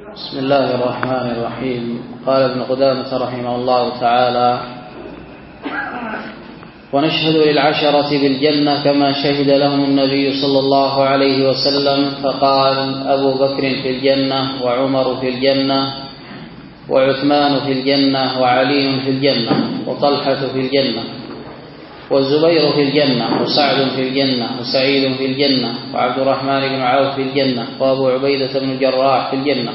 بسم الله الرحمن الرحيم. قال ابن قدامة رحمه الله تعالى: ونشهد للعشرة بالجنة كما شهد لهم النبي صلى الله عليه وسلم، فقال: أبو بكر في الجنة، وعمر في الجنة، وعثمان في الجنة، وعلي في الجنة، وطلحة في الجنة، والزبير في الجنة، وسعد في الجنة، وسعيد في الجنة، وعبد الرحمن بن عوف في الجنة، وأبو عبيدة بن الجراح في الجنة.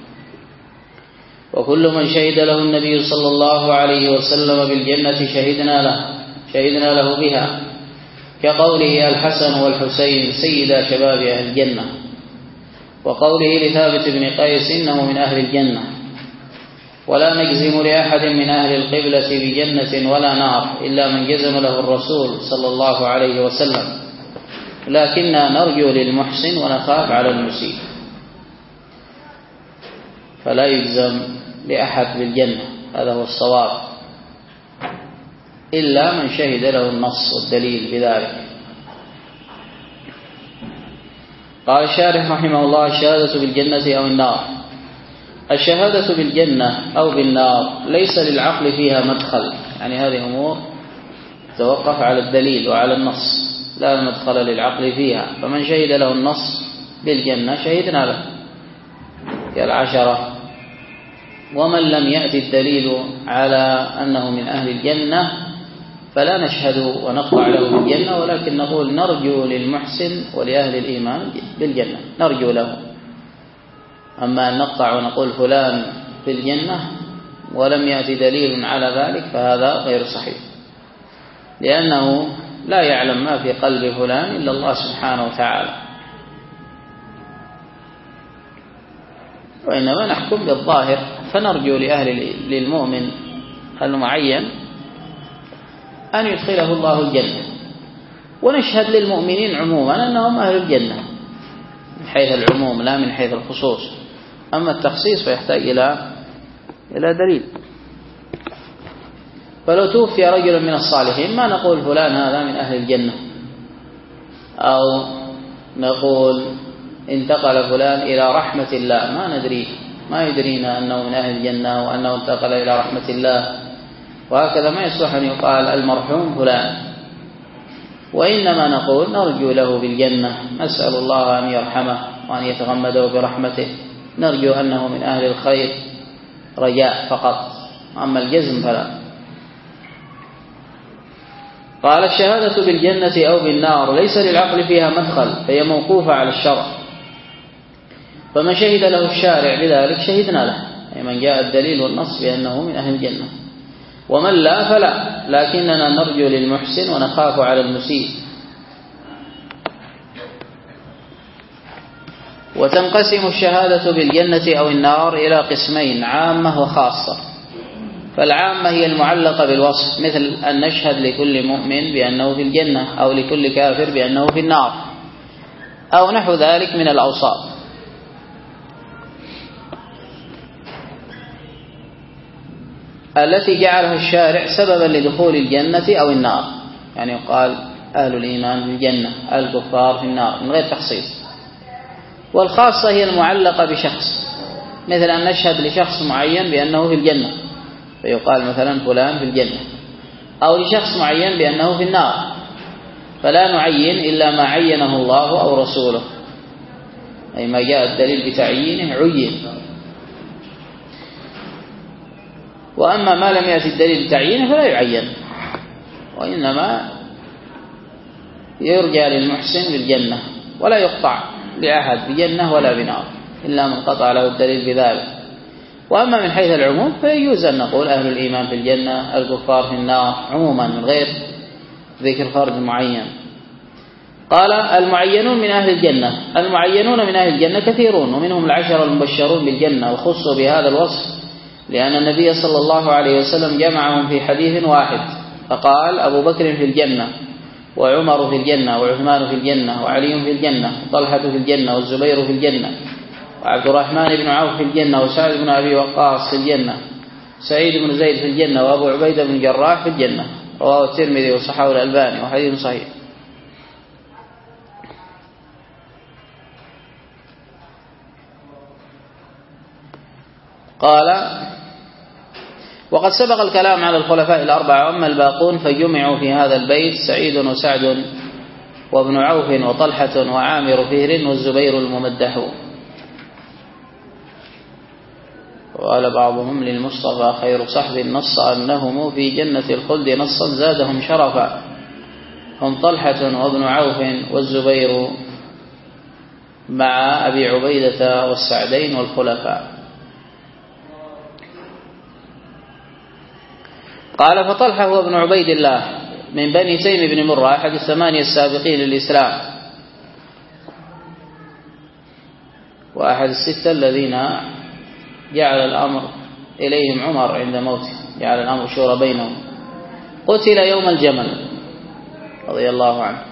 وكل من شهد له النبي صلى الله عليه وسلم بالجنة شهدنا له بها، كقوله: الحسن والحسين سيدا شباب أهل الجنة، وقوله لثابت بن قيس: إنه من أهل الجنة. ولا نجزم لأحد من أهل القبلة بجنة ولا نار إلا من جزم له الرسول صلى الله عليه وسلم، لكننا نرجو للمحسن ونخاف على المسيء. فلا يجزم لأحد بالجنة، هذا هو الصواب، إلا من شهد له النص والدليل بذلك. قال الشارح رحمه الله: الشهادة بالجنة أو النار. الشهادة بالجنة أو بالنار ليس للعقل فيها مدخل، يعني هذه أمور توقف على الدليل وعلى النص، لا مدخل للعقل فيها. فمن شهد له النص بالجنة شهدنا له كالعشرة. ومن لم يأتي الدليل على أنه من أهل الجنة فلا نشهد ونقطع له بالجنة، ولكن نقول نرجو للمحسن ولأهل الإيمان بالجنة، نرجو له. أما أن نقطع ونقول فلان في الجنة ولم يأتي دليل على ذلك فهذا غير صحيح، لأنه لا يعلم ما في قلب فلان إلا الله سبحانه وتعالى، وإنما نحكم بالظاهر. فنرجو للمؤمن المعين أن يدخله الله الجنة، ونشهد للمؤمنين عموما أنهم أهل الجنة من حيث العموم لا من حيث الخصوص. أما التخصيص فيحتاج إلى دليل. فلو توفي رجل من الصالحين ما نقول فلان هذا من أهل الجنة، أو نقول انتقل فلان إلى رحمة الله، ما ندري، ما يدرينا أنه من أهل الجنة وأنه انتقل إلى رحمة الله. وهكذا ما يصح أن يقال المرحوم فلان، وإنما نقول نرجو له بالجنة، نسأل الله أن يرحمه وأن يتغمده برحمته، نرجو أنه من أهل الخير رجاء فقط، أما الجزم فلا. قال: الشهادة بالجنة أو بالنار ليس للعقل فيها مدخل، فهي موقوفة على الشرع، فمن شهد له الشارع بذلك شهدنا له، أي من جاء الدليل والنص بأنه من أهل الجنة. ومن لا فلا، لكننا نرجو للمحسن ونخاف على المسيء. وتنقسم الشهادة بالجنة أو النار إلى قسمين: عامة وخاصة. فالعامة هي المعلقة بالوصف، مثل أن نشهد لكل مؤمن بأنه في الجنة، أو لكل كافر بأنه في النار، أو نحو ذلك من الأوصاف. التي جعلها الشارع سببا لدخول الجنة أو النار، يعني يقال أهل الإيمان في الجنة، الكفار في النار، من غير تخصيص. والخاصة هي المعلقة بشخص، مثل أن نشهد لشخص معين بأنه في الجنة، فيقال مثلا فلان في الجنة، أو لشخص معين بأنه في النار، فلا نعين إلا ما عينه الله أو رسوله، أي ما جاء الدليل بتعيينه عين. وأما ما لم يأتي الدليل بتعيينه فلا يعين، وإنما يرجى للمحسن بالجنة، ولا يقطع لأحد بجنة ولا بنار إلا من قطع له الدليل بذلك. وأما من حيث العموم فيجوز أن نقول أهل الإيمان في الجنة، الكفار في النار، عموما من غير ذكر فرد معين. قال: المعينون من أهل الجنة. المعينون من أهل الجنة كثيرون، ومنهم العشر المبشرون بالجنة، وخصوا بهذا الوصف لأن النبي صلى الله عليه وسلم جمعهم في حديث واحد، فقال: أبو بكر في الجنة، وعمر في الجنة، وعثمان في الجنة، وعلي في الجنة، وطلحة في الجنة، والزبير في الجنة، وعبد الرحمن بن عوف في الجنة، وسعد بن أبي وقاص في الجنة، سعيد بن زيد في الجنة، وأبو عبيدة بن الجراح في الجنة. رواه الترمذي وصححه الألباني، وحديث صحيح. قال: وقد سبق الكلام على الخلفاء الأربعة، وأما الباقون فجمعوا في هذا البيت: سعيد وسعد وابن عوف وطلحة وعامر فهر والزبير الممدح. وقال بعضهم للمصطفى: خير صحب نص أنهم في جنة الخلد نصا زادهم شرفا، هم طلحة وابن عوف والزبير مع أبي عبيدة والسعدين والخلفاء. قال: فطلحة هو ابن عبيد الله من بني تيم بن مرة، أحد الثمانية السابقين للإسلام، وأحد الستة الذين جعل الأمر إليهم عمر عند موته، جعل الأمر شورى بينهم. قتل يوم الجمل رضي الله عنه،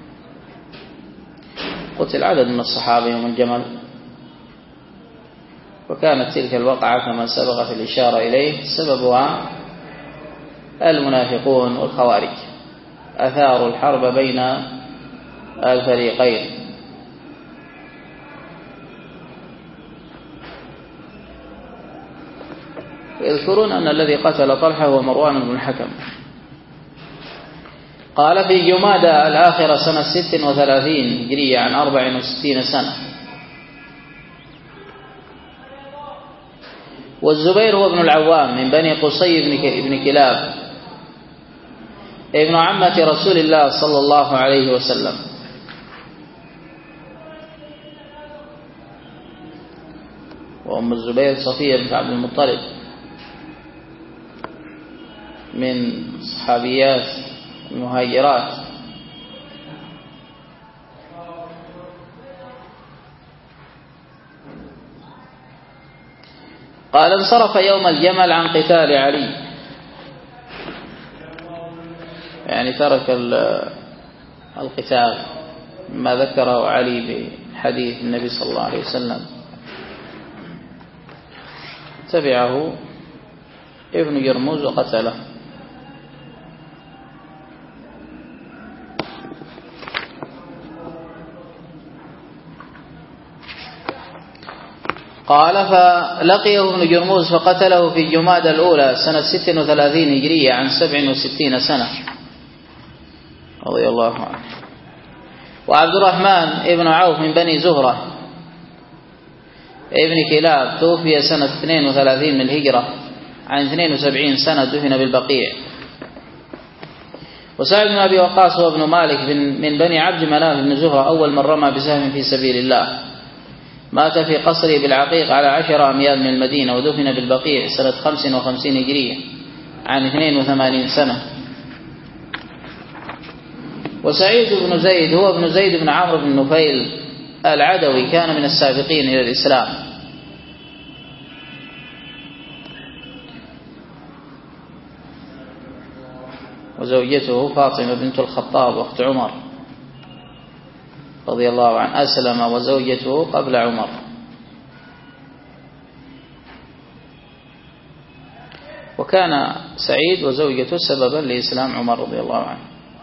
قتل عدد من الصحابة يوم الجمل، وكانت تلك الوقعة كما سبقت الإشارة إليه سببها المنافقون والخوارج، أثاروا الحرب بين الفريقين. يذكرون أن الذي قتل طلحة هو مروان بن الحكم. قال: في جمادى الآخرة سنة 36 هجرية عن 64 سنة. والزبير هو ابن العوام من بني قصي بن كلاب، ابن عمة رسول الله صلى الله عليه وسلم. وأم الزبير صفية بنت عبد المطلب من صحابيات المهاجرات. قال: انصرف يوم الجمل عن قتال علي، يعني ترك القتال، ما ذكره علي بحديث النبي صلى الله عليه وسلم. تبعه ابن جرموز وقتله. قال: فلقيه ابن جرموز فقتله في جمادى الأولى سنة 36 هجرية عن 67 سنة رضي الله عنه. وعبد الرحمن ابن عوف من بني زهرة ابن كلاب توفي سنة 32 من الهجرة عن 72 سنة، دفن بالبقيع. وسعد بن أبي وقاص هو ابن مالك من بني عبد مناف بن زهرة، أول من رمى بسهم في سبيل الله، مات في قصره بالعقيق على 10 أميال من المدينة، ودفن بالبقيع سنة 55 هجرية عن 82 سنة. وسعيد بن زيد هو ابن زيد بن عمرو بن نفيل العدوي، كان من السابقين إلى الإسلام. وزوجته فاطمة بنت الخطاب أخت عمر رضي الله عنه، أسلم وزوجته قبل عمر. وكان سعيد وزوجته سببا لإسلام عمر رضي الله عنه.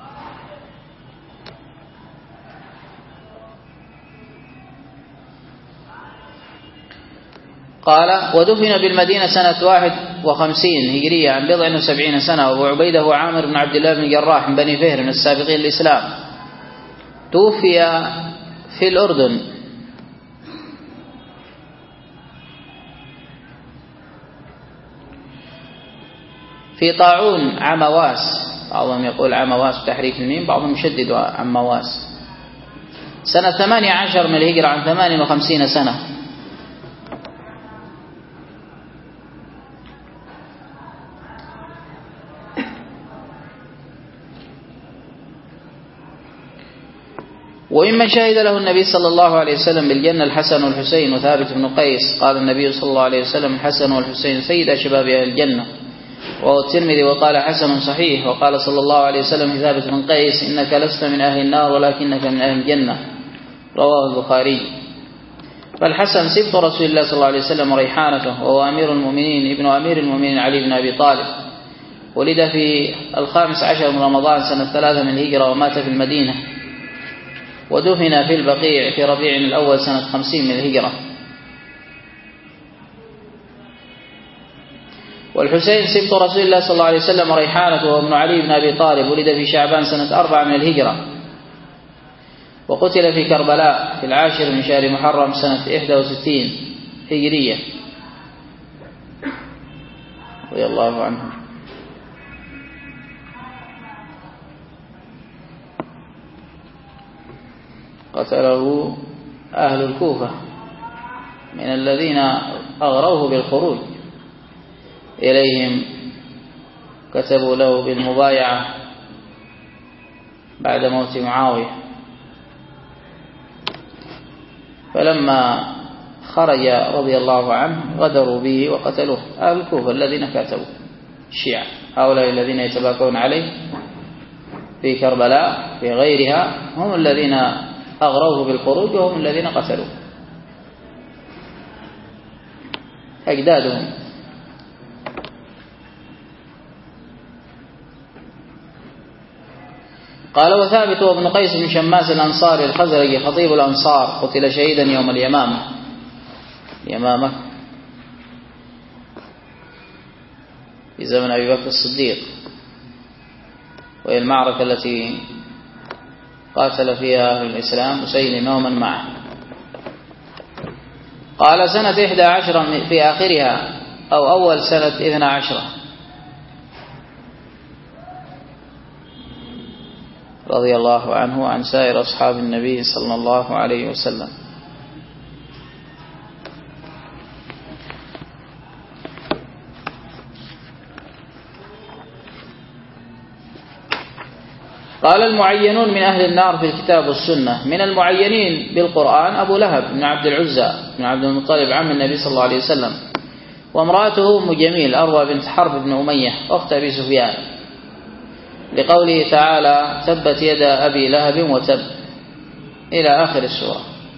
قال: ودفن بالمدينة سنة 51 هجرية عن 70 سنة. وأبو عبيدة هو عامر بن عبد الله بن الجراح من بني فهر من السابقين للإسلام، توفي في الأردن في طاعون عمواس، بعضهم يقول عمواس بتحريك الميم، بعضهم يشدد عمواس، سنة 18 من الهجرة عن 58 سنة. وممن شهد له النبي صلى الله عليه وسلم بالجنة الحسن والحسين وثابت بن قيس. قال النبي صلى الله عليه وسلم: الحسن والحسين سيد شباب أهل الجنة. وهو الترمذي وقال: حسن صحيح. وقال صلى الله عليه وسلم لثابت بن قيس: إنك لست من أهل النار ولكنك من أهل الجنة. رواه البخاري. فالحسن سبط رسول الله صلى الله عليه وسلم وريحانته، وهو أمير المؤمنين ابن أمير المؤمنين علي بن أبي طالب. ولد في 15 من رمضان سنة 3 من الهجرة، ومات في المدينة، ودفن في البقيع في ربيع الأول سنة 50 من الهجرة. والحسين سبط رسول الله صلى الله عليه وسلم ريحانة وهو ابن علي بن أبي طالب، ولد في شعبان سنة 4 من الهجرة، وقتل في كربلاء في 10 من شهر محرم سنة 61 هجرية رضي الله عنه. قتله أهل الكوفة من الذين أغروه بالخروج إليهم، كتبوا له بالمبايعة بعد موت معاوية، فلما خرج رضي الله عنه غدروا به وقتلوه. أهل الكوفة الذين كاتبوا الشيعة، هؤلاء الذين يتباكون عليه في كربلاء في غيرها هم الذين أغروه بالخروج وهم الذين قتلوه أجدادهم. قال وثابت وابن قيس بن شماس الأنصاري الخزرجي خطيب الأنصار قتل شهيدا يوم اليمامة في زمن أبي بكر الصديق، وهي المعركة التي قاتل فيها أهل الإسلام مسيلمة ومن معه. قال سنة 11 في آخرها أو أول سنة 12 رضي الله عنه وعن سائر أصحاب النبي صلى الله عليه وسلم. قال المعينون من أهل النار في الكتاب والسنة. من المعينين بالقرآن أبو لهب بن عبد العزى بن عبد المطلب عم النبي صلى الله عليه وسلم، وامرأته أم جميل أروى بنت حرب بن أمية أخت أبي سفيان، لقوله تعالى تبت يدا أبي لهب وتب إلى آخر السورة،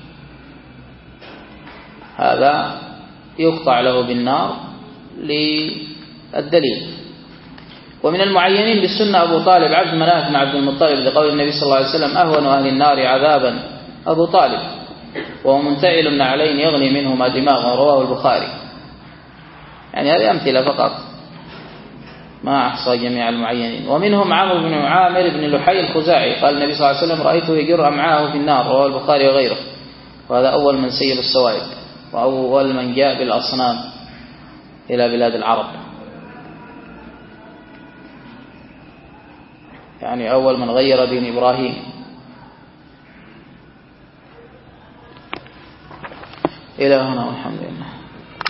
هذا يقطع له بالنار للدليل. ومن المعينين بالسنة أبو طالب عبد مناف بن عبد المطلب، لقول النبي صلى الله عليه وسلم أهون أهل النار عذابا أبو طالب، وهو منتعل النعلين يغني منهما دماغه، رواه البخاري. يعني هذه أمثلة فقط ما أحصى جميع المعينين. ومنهم عمرو بن عامر بن لحي الخزاعي قال النبي صلى الله عليه وسلم رأيته يجر أمعاءه في النار، رواه البخاري وغيره، وهذا أول من سيب السوائب وأول من جاء بالأصنام إلى بلاد العرب، يعني أول من غير دين إبراهيم. إلى هنا والحمد لله.